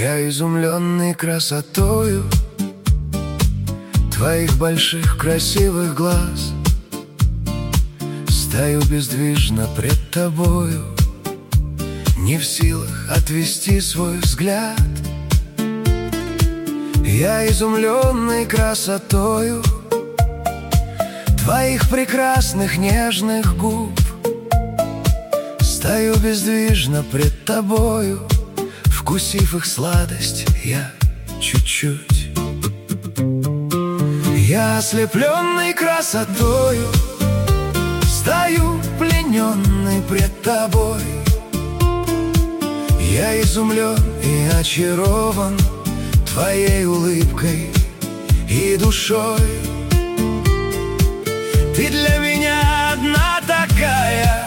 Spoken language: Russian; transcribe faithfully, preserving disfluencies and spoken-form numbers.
Я изумленный красотою твоих больших красивых глаз, стою бездвижно пред тобою, не в силах отвести свой взгляд. Я изумленный красотою твоих прекрасных нежных губ, стою бездвижно пред тобою, вкусив их сладость я чуть-чуть. Я ослепленный красотою стою плененный пред тобой. Я изумлен и очарован твоей улыбкой и душой. Ты для меня одна такая,